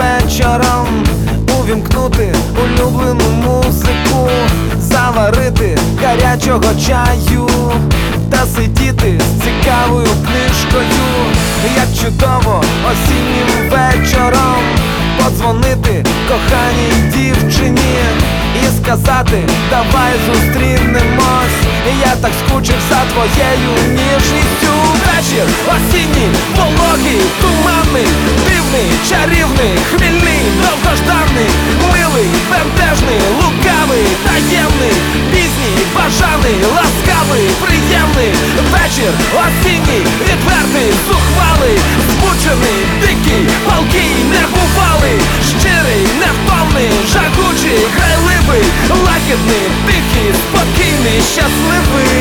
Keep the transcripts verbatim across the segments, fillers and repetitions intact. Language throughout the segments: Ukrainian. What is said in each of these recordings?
вечором увімкнути улюблену музику, заварити гарячого чаю та сидіти з цікавою книжкою. Як чудово осіннім вечором подзвонити коханій дівчині і сказати: давай зустрінемось, я так скучив за твоєю ніжністю. Вечір осінній, вологий, туманний, дивний, чарівний, хмільний, довгожданий, милий, бентежний, лукавий, таємний, пізній, бажаний, ласкавий, приємний. Вечір осінній, відвертий, зухвалий, збучений, дикий, палкий, небувалий, щирий, невтомний, жагучий, грайливий, лагідний, тихий, спокійний, щасливий.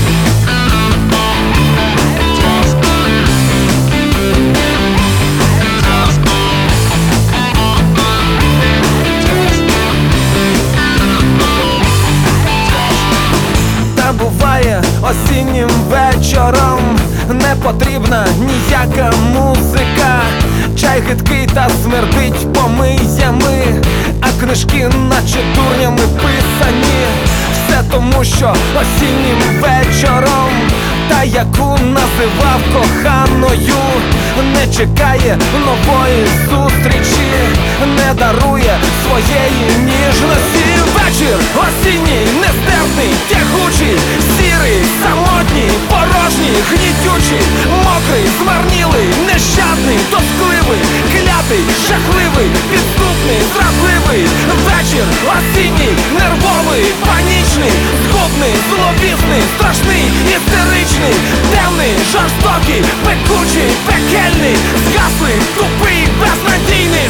Буває осіннім вечором не потрібна ніяка музика. Чай гидкий та смердить помиями, а книжки наче дурнями писані. Все тому, що осіннім вечором та, яку називав коханою, не чекає нової зустрічі, не дарує своєї ніжності. Вечір осінній, нестерпний, тягучий, сірий, самотній, порожній, гнітючий, мокрий, змарнілий, нещадний, тоскливий, клятий, жахливий, підступний, зрадливий. Вечір осінній, нервовий, панічний, згубний, зловісний, страшний, істеричний, темний, жорстокий, пекучий, пекельний, згаслий, тупий, безнадійний.